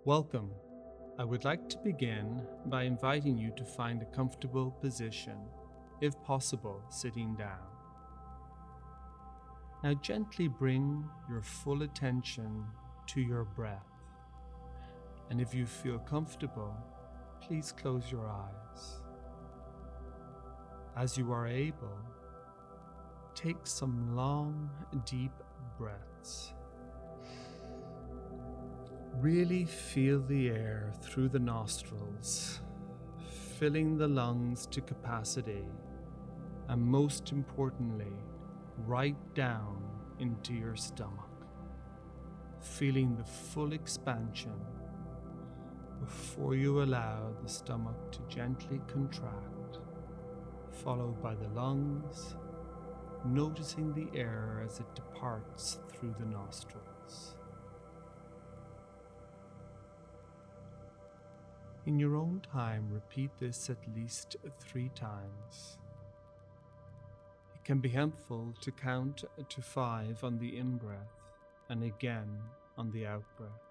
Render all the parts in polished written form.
Welcome. I would like to begin by inviting you to find a comfortable position, if possible, sitting down. Now gently bring your full attention to your breath, and if you feel comfortable, please close your eyes. As you are able, take some long, deep breaths. Really feel the air through the nostrils, filling the lungs to capacity, and most importantly, right down into your stomach, feeling the full expansion before you allow the stomach to gently contract, followed by the lungs, noticing the air as it departs through the nostrils. In your own time, repeat this at least 3 times. It can be helpful to count to 5 on the in-breath and again on the out-breath.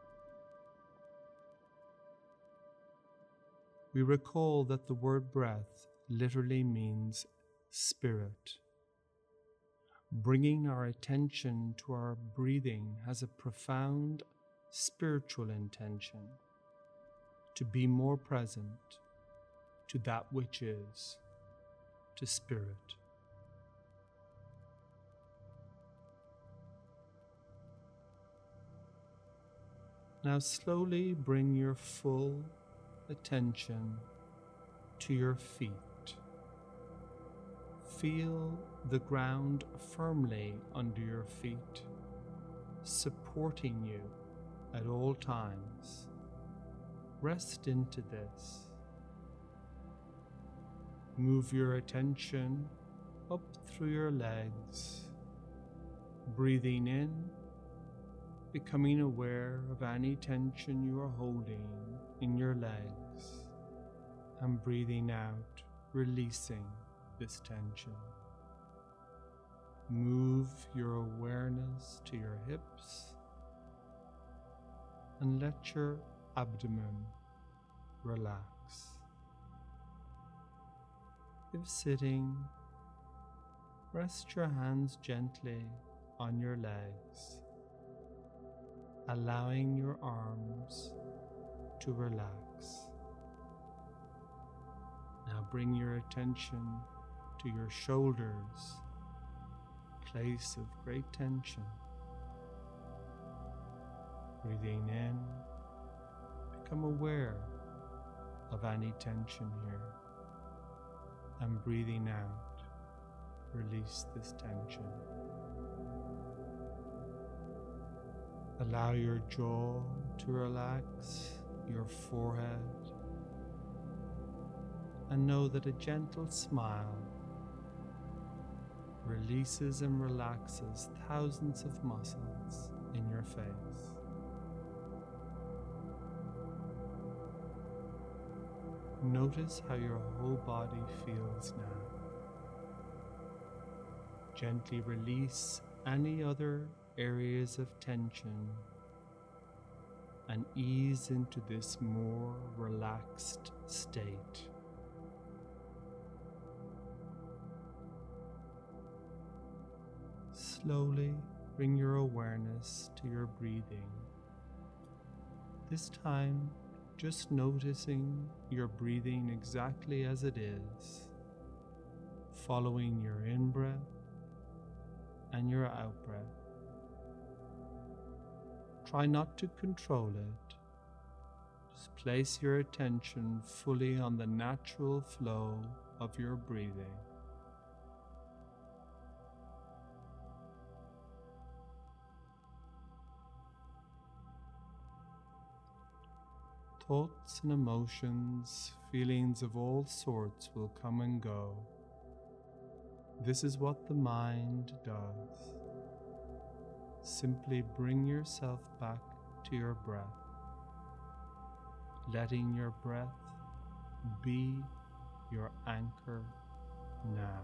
We recall that the word breath literally means spirit. Bringing our attention to our breathing has a profound spiritual intention. To be more present to that which is, to spirit. Now slowly bring your full attention to your feet. Feel the ground firmly under your feet, supporting you at all times. Rest into this. Move your attention up through your legs, breathing in, becoming aware of any tension you are holding in your legs, and breathing out, releasing this tension. Move your awareness to your hips and let your abdomen relax. If sitting, rest your hands gently on your legs, allowing your arms to relax. Now bring your attention to your shoulders, place of great tension. Breathing in, become aware of any tension here, and breathing out, release this tension. Allow your jaw to relax, your forehead, and know that a gentle smile releases and relaxes thousands of muscles in your face. Notice how your whole body feels now. Gently release any other areas of tension and ease into this more relaxed state. Slowly bring your awareness to your breathing. This time, just noticing your breathing exactly as it is, following your in-breath and your out-breath. Try not to control it. Just place your attention fully on the natural flow of your breathing. Thoughts and emotions, feelings of all sorts will come and go. This is what the mind does. Simply bring yourself back to your breath, letting your breath be your anchor now.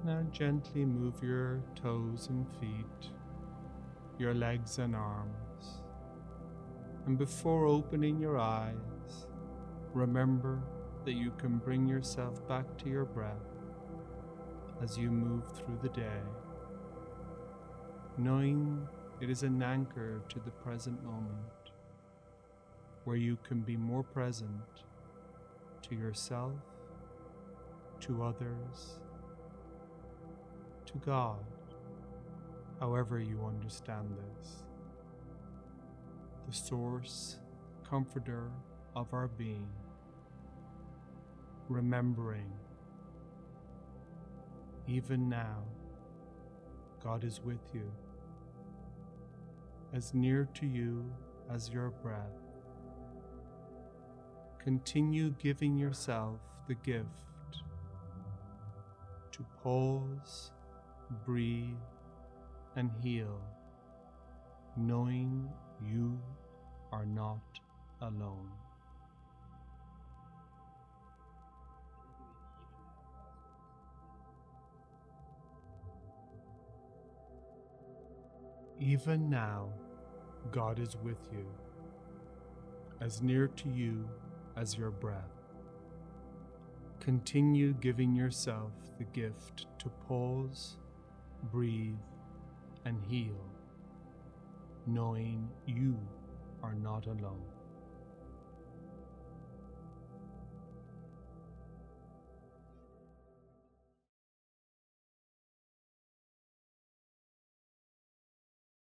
Now gently move your toes and feet, your legs and arms. And before opening your eyes, remember that you can bring yourself back to your breath as you move through the day, knowing it is an anchor to the present moment, where you can be more present to yourself, to others, to God, however you understand this, the source, comforter of our being, remembering, even now, God is with you, as near to you as your breath. Continue giving yourself the gift to pause, breathe, and heal, knowing you are not alone. Even now, God is with you, as near to you as your breath. Continue giving yourself the gift to pause, breathe, and heal, knowing you are not alone.